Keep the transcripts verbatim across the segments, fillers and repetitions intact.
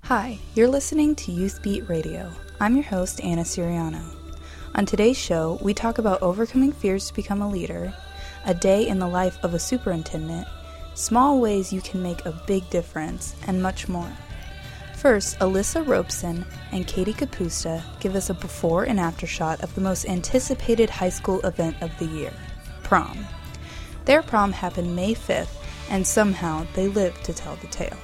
Hi, you're listening to Youth Beat Radio. I'm your host, Anna Siriano. On today's show, we talk about overcoming fears to become a leader, a day in the life of a superintendent, small ways you can make a big difference, and much more. First, Alyssa Robeson and Katie Capusta give us a before and after shot of the most anticipated high school event of the year, prom. Their prom happened May fifth, and somehow they lived to tell the tale.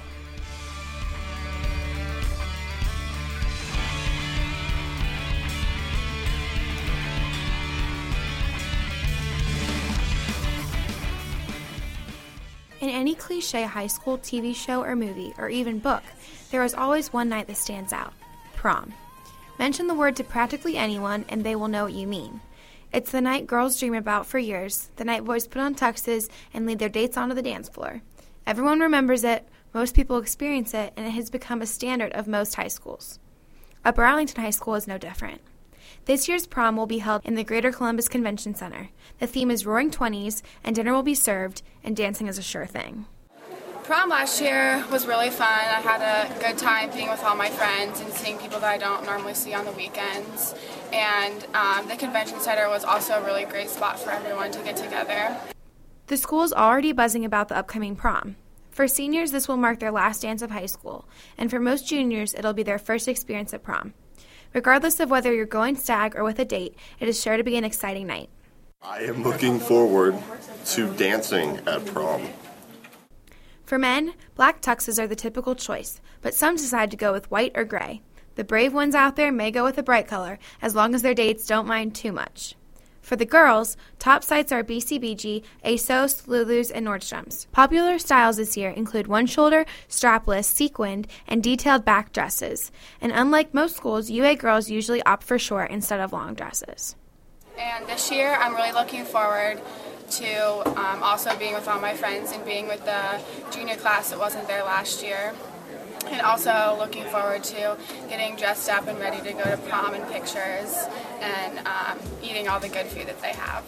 In any cliche high school T V show or movie, or even book, there is always one night that stands out: prom. Mention the word to practically anyone and they will know what you mean. It's the night girls dream about for years, the night boys put on tuxes and lead their dates onto the dance floor. Everyone remembers it, most people experience it, and it has become a standard of most high schools. Upper Arlington High School is no different. This year's prom will be held in the Greater Columbus Convention Center. The theme is Roaring Twenties, and dinner will be served, and dancing is a sure thing. Prom last year was really fun. I had a good time being with all my friends and seeing people that I don't normally see on the weekends. And um, the convention center was also a really great spot for everyone to get together. The school is already buzzing about the upcoming prom. For seniors, this will mark their last dance of high school, and for most juniors, it'll be their first experience at prom. Regardless of whether you're going stag or with a date, it is sure to be an exciting night. I am looking forward to dancing at prom. For men, black tuxes are the typical choice, but some decide to go with white or gray. The brave ones out there may go with a bright color, as long as their dates don't mind too much. For the girls, top sites are B C B G, ASOS, Lulu's, and Nordstrom's. Popular styles this year include one-shoulder, strapless, sequined, and detailed back dresses. And unlike most schools, U A girls usually opt for short instead of long dresses. And this year, I'm really looking forward to um, also being with all my friends and being with the junior class that wasn't there last year. And also looking forward to getting dressed up and ready to go to prom and pictures and um, eating all the good food that they have.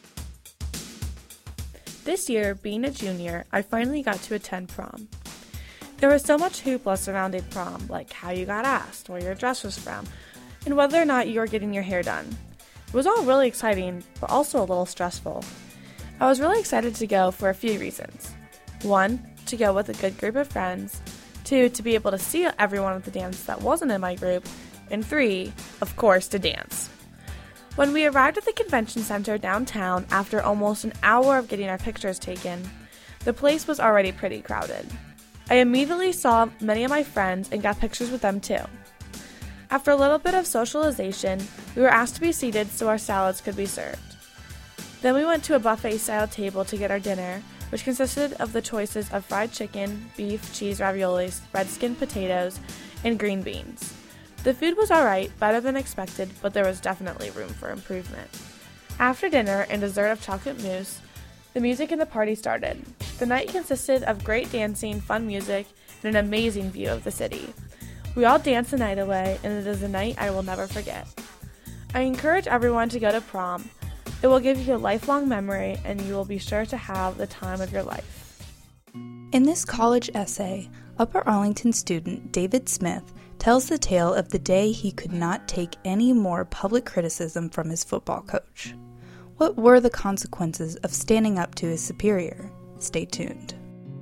This year, being a junior, I finally got to attend prom. There was so much hoopla surrounding prom, like how you got asked, where your dress was from, and whether or not you were getting your hair done. It was all really exciting, but also a little stressful. I was really excited to go for a few reasons. One, to go with a good group of friends. Two, to be able to see everyone at the dance that wasn't in my group. And three, of course, to dance. When we arrived at the convention center downtown after almost an hour of getting our pictures taken, the place was already pretty crowded. I immediately saw many of my friends and got pictures with them too. After a little bit of socialization, we were asked to be seated so our salads could be served. Then we went to a buffet-style table to get our dinner, which consisted of the choices of fried chicken, beef, cheese raviolis, red-skinned potatoes, and green beans. The food was alright, better than expected, but there was definitely room for improvement. After dinner and dessert of chocolate mousse, the music and the party started. The night consisted of great dancing, fun music, and an amazing view of the city. We all danced the night away, and it is a night I will never forget. I encourage everyone to go to prom. It will give you a lifelong memory, and you will be sure to have the time of your life. In this college essay, Upper Arlington student David Smith tells the tale of the day he could not take any more public criticism from his football coach. What were the consequences of standing up to his superior? Stay tuned.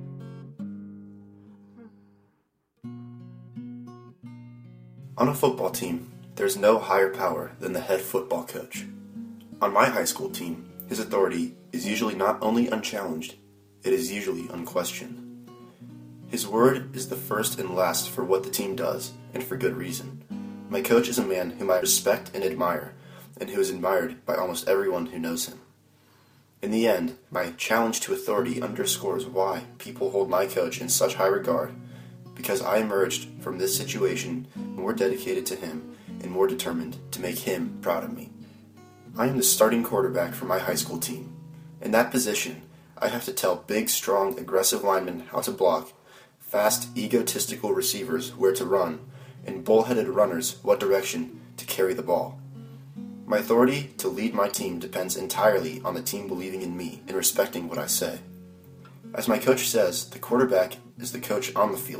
On a football team, there's no higher power than the head football coach. On my high school team, his authority is usually not only unchallenged, it is usually unquestioned. His word is the first and last for what the team does, and for good reason. My coach is a man whom I respect and admire, and who is admired by almost everyone who knows him. In the end, my challenge to authority underscores why people hold my coach in such high regard, because I emerged from this situation more dedicated to him and more determined to make him proud of me. I am the starting quarterback for my high school team. In that position, I have to tell big, strong, aggressive linemen how to block, fast, egotistical receivers where to run, and bullheaded runners what direction to carry the ball. My authority to lead my team depends entirely on the team believing in me and respecting what I say. As my coach says, the quarterback is the coach on the field,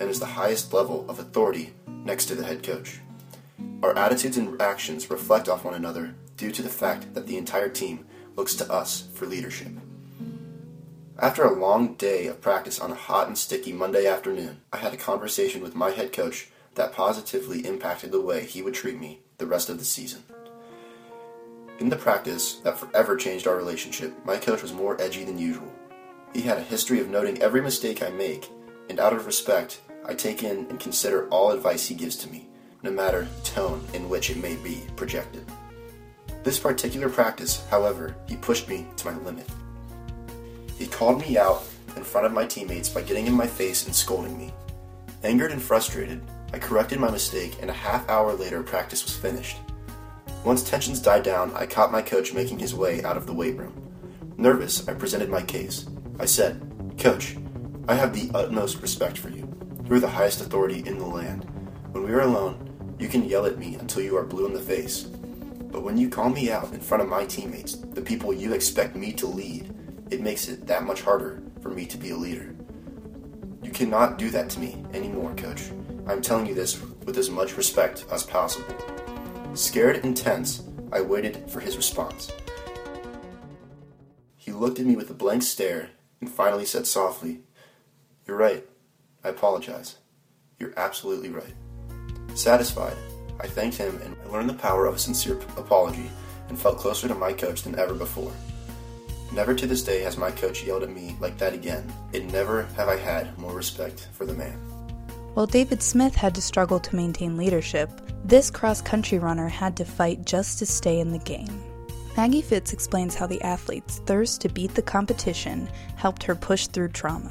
and is the highest level of authority next to the head coach. Our attitudes and actions reflect off one another due to the fact that the entire team looks to us for leadership. After a long day of practice on a hot and sticky Monday afternoon, I had a conversation with my head coach that positively impacted the way he would treat me the rest of the season. In the practice that forever changed our relationship, my coach was more edgy than usual. He had a history of noting every mistake I make, and out of respect, I take in and consider all advice he gives to me, no matter the tone in which it may be projected. This particular practice, however, he pushed me to my limit. He called me out in front of my teammates by getting in my face and scolding me. Angered and frustrated, I corrected my mistake, and a half hour later practice was finished. Once tensions died down, I caught my coach making his way out of the weight room. Nervous, I presented my case. I said, "Coach, I have the utmost respect for you. You are the highest authority in the land. When we are alone, you can yell at me until you are blue in the face. But when you call me out in front of my teammates, the people you expect me to lead, it makes it that much harder for me to be a leader. You cannot do that to me anymore, Coach. I'm telling you this with as much respect as possible." Scared and tense, I waited for his response. He looked at me with a blank stare and finally said softly, "You're right. I apologize. You're absolutely right." Satisfied, I thanked him and I learned the power of a sincere apology and felt closer to my coach than ever before. Never to this day has my coach yelled at me like that again, and never have I had more respect for the man. While David Smith had to struggle to maintain leadership, this cross-country runner had to fight just to stay in the game. Maggie Fitz explains how the athlete's thirst to beat the competition helped her push through trauma.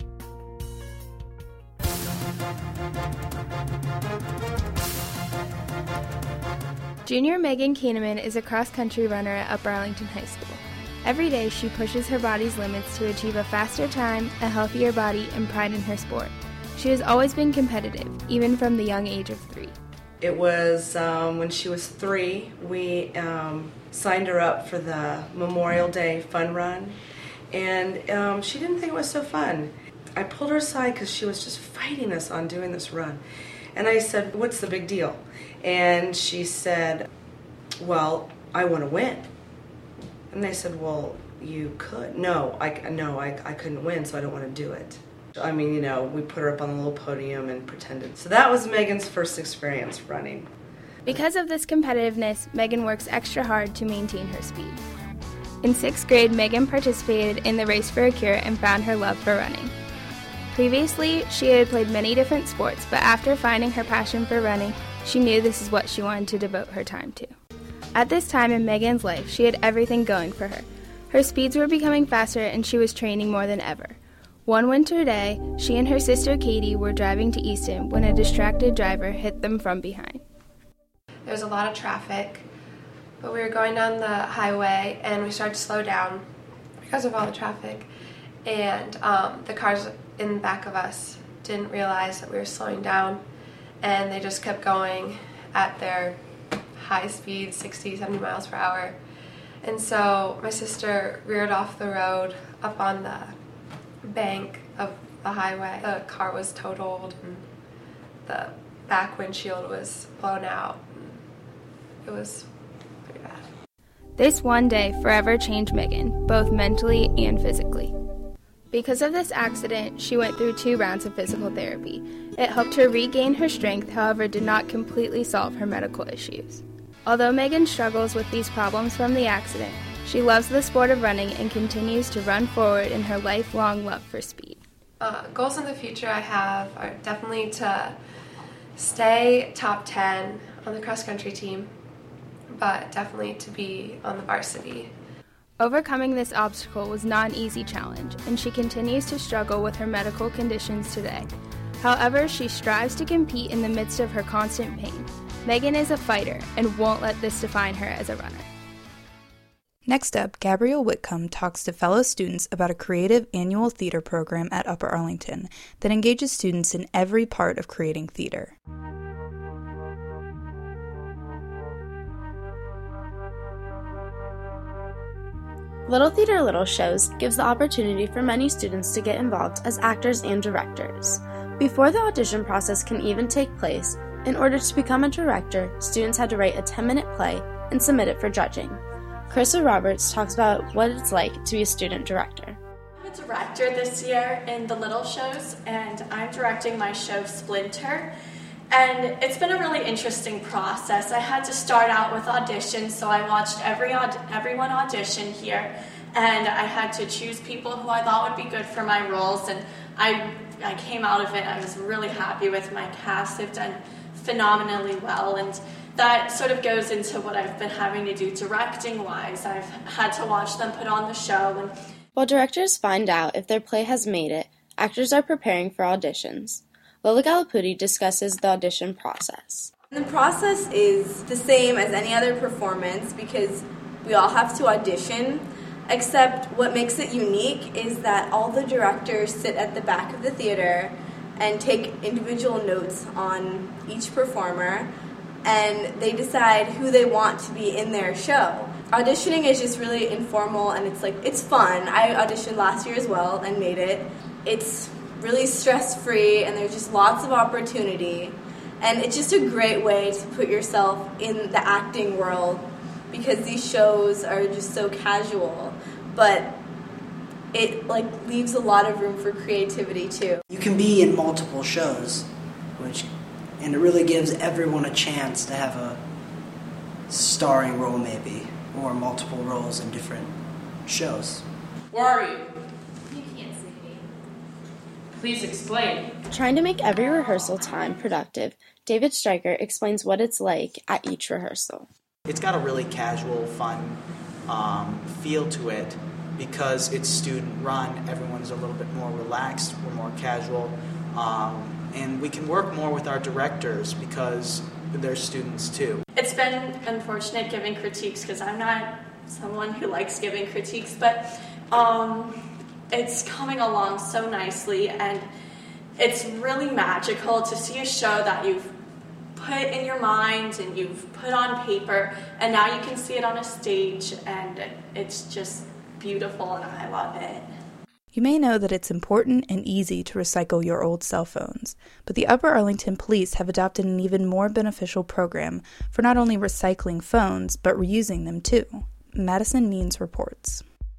Junior Megan Kahneman is a cross-country runner at Upper Arlington High School. Every day, she pushes her body's limits to achieve a faster time, a healthier body, and pride in her sport. She has always been competitive, even from the young age of three. It was um, when she was three, we um, signed her up for the Memorial Day fun run, and um, she didn't think it was so fun. I pulled her aside because she was just fighting us on doing this run. And I said, "What's the big deal?" And she said, "Well, I want to win." And I said, "Well, you could." No, I, no, I, I couldn't win, so I don't want to do it. I mean, you know, we put her up on a little podium and pretended. So that was Megan's first experience running. Because of this competitiveness, Megan works extra hard to maintain her speed. In sixth grade, Megan participated in the Race for a Cure and found her love for running. Previously, she had played many different sports, but after finding her passion for running, she knew this is what she wanted to devote her time to. At this time in Megan's life, she had everything going for her. Her speeds were becoming faster and she was training more than ever. One winter day, she and her sister Katie were driving to Easton when a distracted driver hit them from behind. There was a lot of traffic, but we were going down the highway and we started to slow down because of all the traffic. And um, the cars in the back of us didn't realize that we were slowing down, and they just kept going at their high speed, sixty, seventy miles per hour. And so my sister reared off the road up on the bank of the highway. The car was totaled and the back windshield was blown out. It was pretty bad. This one day forever changed Megan, both mentally and physically. Because of this accident, she went through two rounds of physical therapy. It helped her regain her strength, however, did not completely solve her medical issues. Although Megan struggles with these problems from the accident, she loves the sport of running and continues to run forward in her lifelong love for speed. Uh, goals in the future I have are definitely to stay top ten on the cross-country team, but definitely to be on the varsity. Overcoming this obstacle was not an easy challenge, and she continues to struggle with her medical conditions today. However, she strives to compete in the midst of her constant pain. Megan is a fighter and won't let this define her as a runner. Next up, Gabrielle Whitcomb talks to fellow students about a creative annual theater program at Upper Arlington that engages students in every part of creating theater. Little Theater Little Shows gives the opportunity for many students to get involved as actors and directors. Before the audition process can even take place, in order to become a director, students had to write a ten-minute play and submit it for judging. Carissa Roberts talks about what it's like to be a student director. I'm a director this year in the Little Shows, and I'm directing my show Splinter. And it's been a really interesting process. I had to start out with auditions, so I watched every aud- everyone audition here, and I had to choose people who I thought would be good for my roles, and I I came out of it. I was really happy with my cast. They've done phenomenally well, and that sort of goes into what I've been having to do directing-wise. I've had to watch them put on the show. And while directors find out if their play has made it, actors are preparing for auditions. Lola Gallipudi discusses the audition process. The process is the same as any other performance because we all have to audition, except what makes it unique is that all the directors sit at the back of the theater and take individual notes on each performer, and they decide who they want to be in their show. Auditioning is just really informal, and it's like it's fun. I auditioned last year as well and made it. It's really stress-free, and there's just lots of opportunity, and it's just a great way to put yourself in the acting world because these shows are just so casual, but it like leaves a lot of room for creativity too. You can be in multiple shows, which and it really gives everyone a chance to have a starring role maybe, or multiple roles in different shows. Where are you? You can't see me. Please explain. Trying to make every rehearsal time productive, David Stryker explains what it's like at each rehearsal. It's got a really casual, fun um, feel to it because it's student-run. Everyone's a little bit more relaxed, we're more casual, um, and we can work more with our directors because they're students too. It's been unfortunate giving critiques because I'm not someone who likes giving critiques, but um, it's coming along so nicely, and it's really magical to see a show that you've put in your mind and you've put on paper, and now you can see it on a stage, and it's just beautiful, and I love it. You may know that it's important and easy to recycle your old cell phones, but the Upper Arlington Police have adopted an even more beneficial program for not only recycling phones, but reusing them too. Madison Means reports.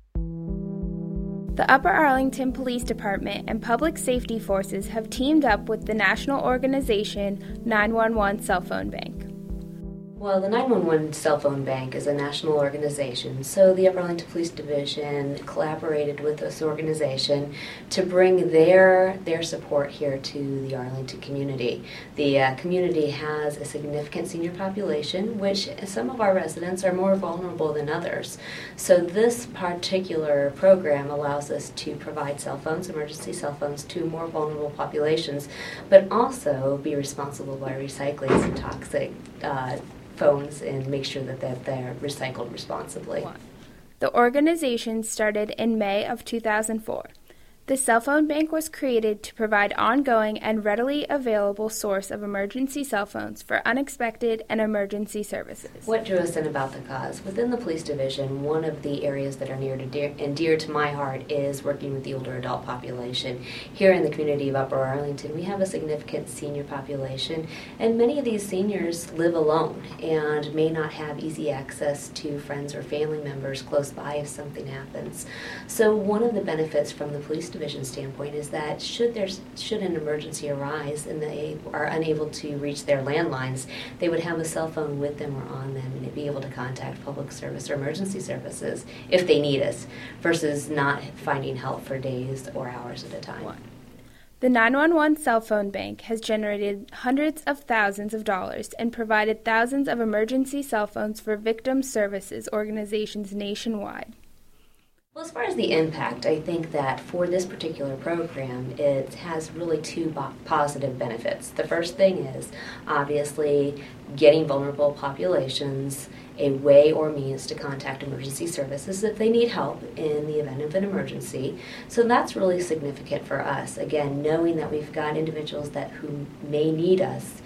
The Upper Arlington Police Department and Public Safety Forces have teamed up with the national organization nine one one Cell Phone Bank. Well, the nine one one Cell Phone Bank is a national organization, so the Upper Arlington Police Division collaborated with this organization to bring their their support here to the Arlington community. The uh, community has a significant senior population, which some of our residents are more vulnerable than others. So this particular program allows us to provide cell phones, emergency cell phones, to more vulnerable populations, but also be responsible by recycling some toxic uh, phones and make sure that, that they're recycled responsibly. The organization started in May of two thousand four. The cell phone bank was created to provide ongoing and readily available source of emergency cell phones for unexpected and emergency services. What drew us in about the cause? Within the police division, one of the areas that are near to dear and dear to my heart is working with the older adult population. Here in the community of Upper Arlington, we have a significant senior population, and many of these seniors live alone and may not have easy access to friends or family members close by if something happens. So one of the benefits from the police division standpoint is that should there should an emergency arise and they are unable to reach their landlines, they would have a cell phone with them or on them and be able to contact public service or emergency services if they need us, versus not finding help for days or hours at a time. The nine one one Cell Phone Bank has generated hundreds of thousands of dollars and provided thousands of emergency cell phones for victim services organizations nationwide. Well, as far as the impact, I think that for this particular program, it has really two bo- positive benefits. The first thing is, obviously, getting vulnerable populations a way or means to contact emergency services if they need help in the event of an emergency. So that's really significant for us. Again, knowing that we've got individuals that who may need us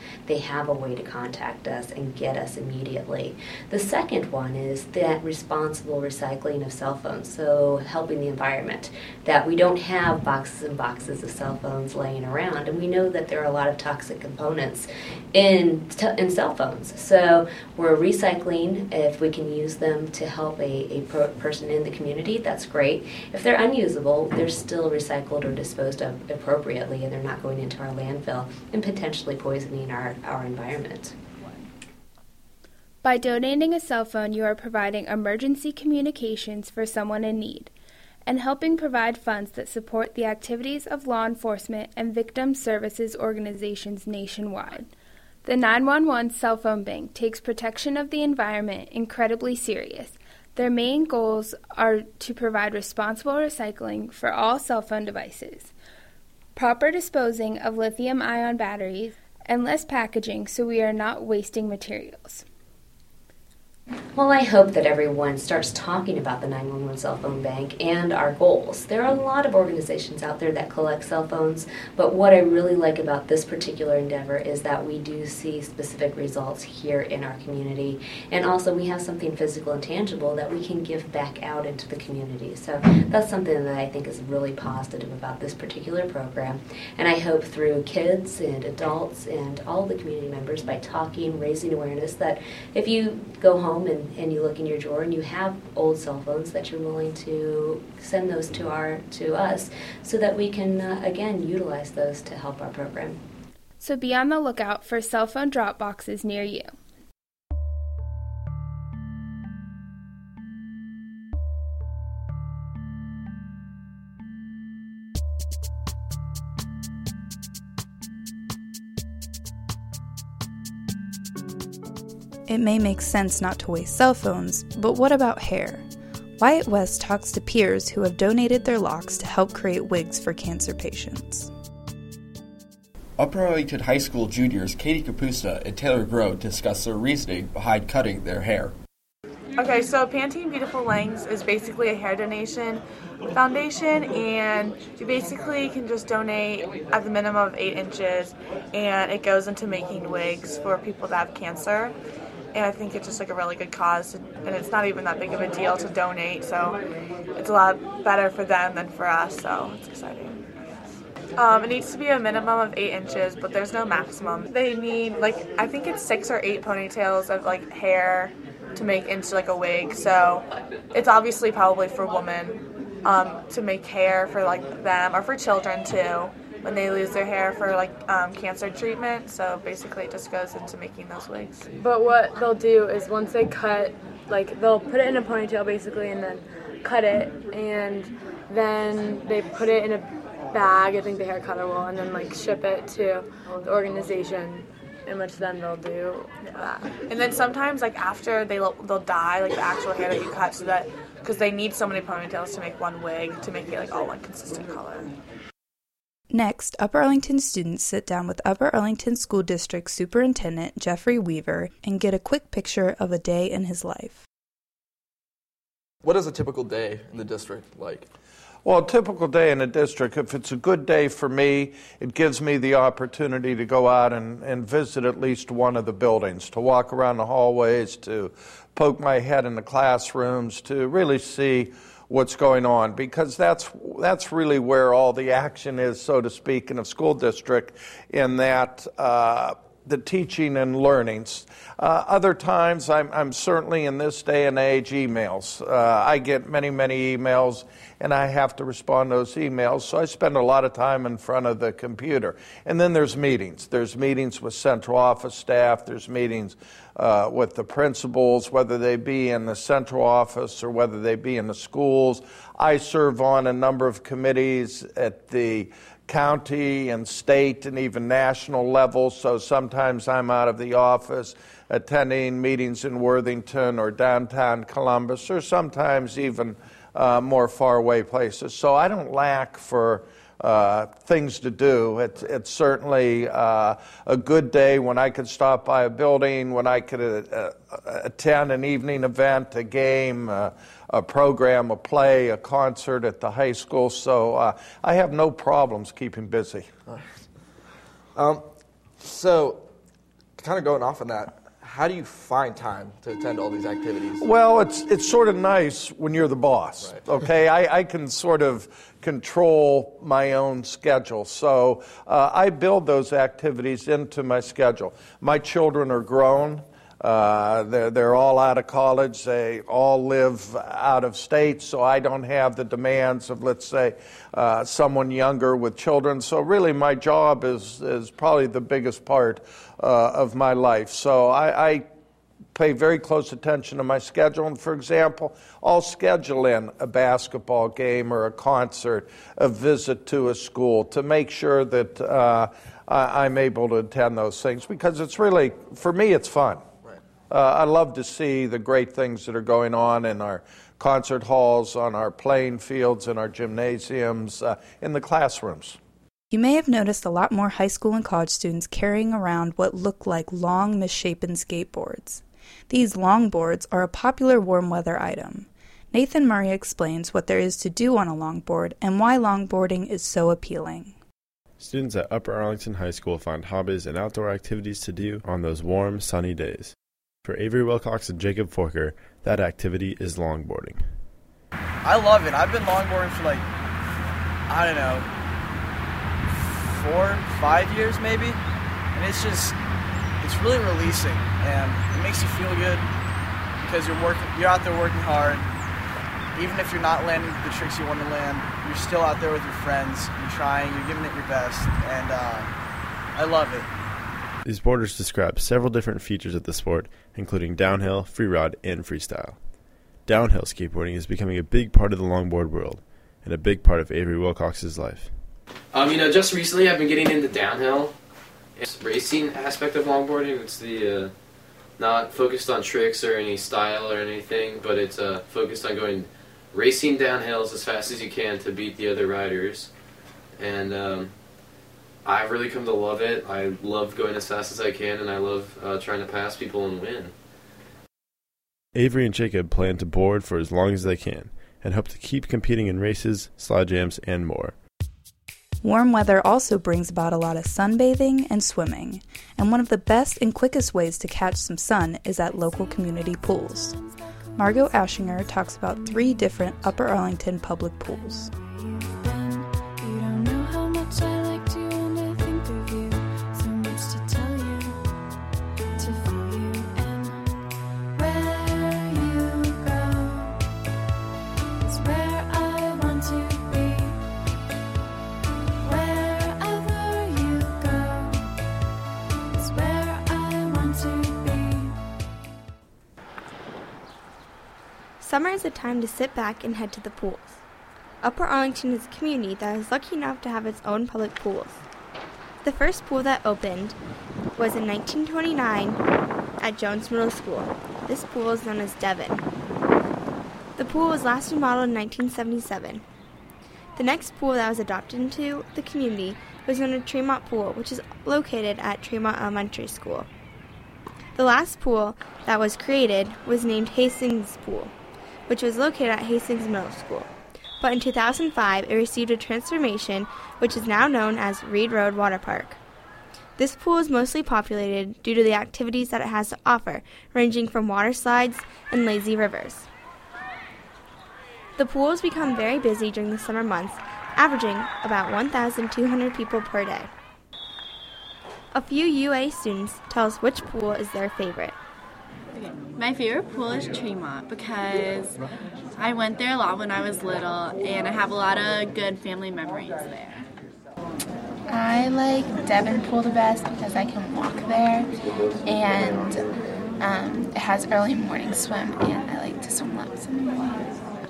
they have a way to contact us and get us immediately. The second one is that responsible recycling of cell phones, so helping the environment, that we don't have boxes and boxes of cell phones laying around, and we know that there are a lot of toxic components in, in cell phones. So we're recycling. If we can use them to help a, a pro- person in the community, that's great. If they're unusable, they're still recycled or disposed of appropriately, and they're not going into our landfill and potentially poisoning our, our environment. By donating a cell phone, you are providing emergency communications for someone in need and helping provide funds that support the activities of law enforcement and victim services organizations nationwide. The nine one one Cell Phone Bank takes protection of the environment incredibly serious. Their main goals are to provide responsible recycling for all cell phone devices, proper disposing of lithium-ion batteries, and less packaging so we are not wasting materials. Well, I hope that everyone starts talking about the nine one one Cell Phone Bank and our goals. There are a lot of organizations out there that collect cell phones, but what I really like about this particular endeavor is that we do see specific results here in our community, and also we have something physical and tangible that we can give back out into the community. So that's something that I think is really positive about this particular program, and I hope through kids and adults and all the community members, by talking, raising awareness, that if you go home And, and you look in your drawer and you have old cell phones, that you're willing to send those to our to us so that we can uh, again utilize those to help our program. So be on the lookout for cell phone drop boxes near you. It may make sense not to waste cell phones, but what about hair? Wyatt West talks to peers who have donated their locks to help create wigs for cancer patients. Upper Arlington High School juniors Katie Capusta and Taylor Grove discuss their reasoning behind cutting their hair. Okay, so Pantene Beautiful Lengths is basically a hair donation foundation, and you basically can just donate at the minimum of eight inches, and it goes into making wigs for people that have cancer. And I think it's just like a really good cause, and it's not even that big of a deal to donate, so it's a lot better for them than for us, so it's exciting. Um, it needs to be a minimum of eight inches, but there's no maximum. They need, like, I think it's six or eight ponytails of, like, hair to make into, like, a wig, so it's obviously probably for women um, to make hair for, like, them, or for children, too, when they lose their hair for, like, um, cancer treatment. So basically it just goes into making those wigs. But what they'll do is once they cut, like, they'll put it in a ponytail basically and then cut it, and then they put it in a bag, I think the hair cutter will, and then, like, ship it to the organization, in which then they'll do that. And then sometimes, like, after they, they'll dye, like, the actual hair that you cut, so that, because they need so many ponytails to make one wig, to make it, like, all one consistent color. Next, Upper Arlington students sit down with Upper Arlington School District Superintendent Jeffrey Weaver and get a quick picture of a day in his life. What is a typical day in the district like? Well, a typical day in the district, if it's a good day for me, it gives me the opportunity to go out and, and visit at least one of the buildings, to walk around the hallways, to poke my head in the classrooms, to really see what's going on, because that's that's really where all the action is, so to speak, in a school district, in that uh, the teaching and learnings. Uh, other times, I'm, I'm certainly in this day and age, emails. Uh, I get many, many emails, and I have to respond to those emails, so I spend a lot of time in front of the computer. And then there's meetings. There's meetings with central office staff. There's meetings uh, with the principals, whether they be in the central office or whether they be in the schools. I serve on a number of committees at the county and state and even national level, so sometimes I'm out of the office attending meetings in Worthington or downtown Columbus, or sometimes even uh, more faraway places. So I don't lack for uh, things to do. It's, it's certainly uh, a good day when I could stop by a building, when I could uh, uh, attend an evening event, a game, uh, a program, a play, a concert at the high school. So uh, I have no problems keeping busy. Um, so kind of going off on that, how do you find time to attend all these activities? Well, it's it's sort of nice when you're the boss, right. okay? I, I can sort of control my own schedule. So uh, I build those activities into my schedule. My children are grown. Uh, they're, they're all out of college. They all live out of state, so I don't have the demands of, let's say, uh, someone younger with children. So really my job is, is probably the biggest part uh, of my life. So I, I pay very close attention to my schedule. And for example, I'll schedule in a basketball game or a concert, a visit to a school to make sure that uh, I, I'm able to attend those things, because it's really, for me, it's fun. Uh, I love to see the great things that are going on in our concert halls, on our playing fields, in our gymnasiums, uh, in the classrooms. You may have noticed a lot more high school and college students carrying around what look like long, misshapen skateboards. These longboards are a popular warm weather item. Nathan Murray explains what there is to do on a longboard and why longboarding is so appealing. Students at Upper Arlington High School find hobbies and outdoor activities to do on those warm, sunny days. For Avery Wilcox and Jacob Forker, that activity is longboarding. I love it. I've been longboarding for like, I don't know, four, five years maybe. And it's just, it's really releasing, and it makes you feel good because you're working, you're out there working hard. Even if you're not landing the tricks you want to land, you're still out there with your friends. You're trying, you're giving it your best, and uh, I love it. These boarders describe several different features of the sport, including downhill, free rod, and freestyle. Downhill skateboarding is becoming a big part of the longboard world, and a big part of Avery Wilcox's life. Um, you know, just recently I've been getting into downhill. It's racing aspect of longboarding. It's the uh, not focused on tricks or any style or anything, but it's uh, focused on going racing downhills as fast as you can to beat the other riders. And um, I've really come to love it. I love going as fast as I can, and I love uh, trying to pass people and win. Avery and Jacob plan to board for as long as they can, and hope to keep competing in races, slide jams, and more. Warm weather also brings about a lot of sunbathing and swimming, and one of the best and quickest ways to catch some sun is at local community pools. Margot Ashinger talks about three different Upper Arlington public pools. Summer is a time to sit back and head to the pools. Upper Arlington is a community that is lucky enough to have its own public pools. The first pool that opened was in nineteen twenty-nine at Jones Middle School. This pool is known as Devon. The pool was last remodeled in nineteen seventy-seven. The next pool that was adopted into the community was known as Tremont Pool, which is located at Tremont Elementary School. The last pool that was created was named Hastings Pool, which was located at Hastings Middle School. But in two thousand five, it received a transformation, which is now known as Reed Road Water Park. This pool is mostly populated due to the activities that it has to offer, ranging from water slides and lazy rivers. The pool has become very busy during the summer months, averaging about one thousand two hundred people per day. A few U A students tell us which pool is their favorite. Okay. My favorite pool is Tremont because I went there a lot when I was little and I have a lot of good family memories there. I like Devon Pool the best because I can walk there and um, it has early morning swim and I like to swim laps in the pool.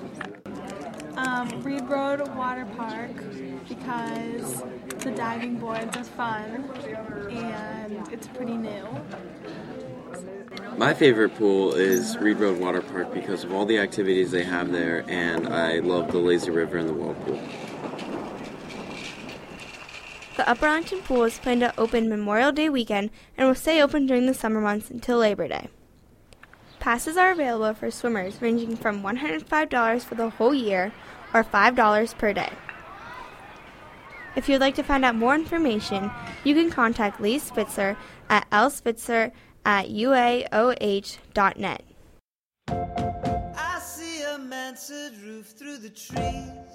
Um, Reed Road Water Park because the diving boards are fun and it's pretty new. My favorite pool is Reed Road Water Park because of all the activities they have there, and I love the lazy river and the whirlpool. The Upper Arlington Pool is planned to open Memorial Day weekend and will stay open during the summer months until Labor Day. Passes are available for swimmers ranging from one hundred five dollars for the whole year or five dollars per day. If you'd like to find out more information, you can contact Lee Spitzer at l spitzer at u a o h dot net. I see a mansard roof through the trees.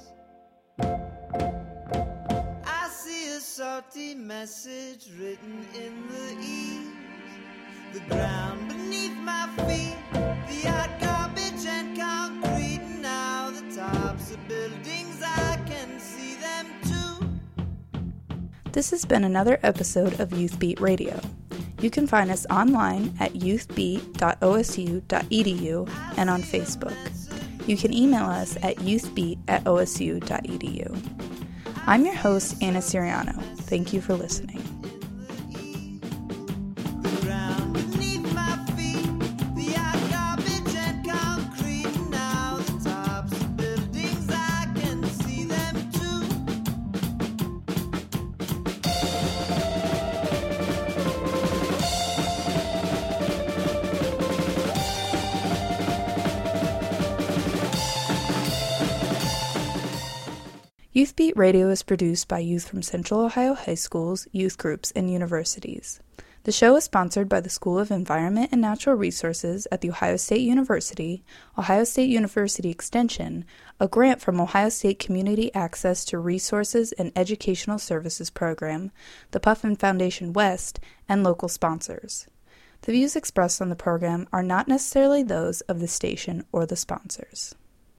I see a salty message written in the eaves. The ground beneath my feet, the hot garbage and concrete. Now the tops of buildings, I can see them too. This has been another episode of Youth Beat Radio. You can find us online at youth beat dot o s u dot e d u and on Facebook. You can email us at youth beat at o s u dot e d u. I'm your host, Anna Siriano. Thank you for listening. Youth Beat Radio is produced by youth from Central Ohio high schools, youth groups, and universities. The show is sponsored by the School of Environment and Natural Resources at The Ohio State University, Ohio State University Extension, a grant from Ohio State Community Access to Resources and Educational Services Program, the Puffin Foundation West, and local sponsors. The views expressed on the program are not necessarily those of the station or the sponsors.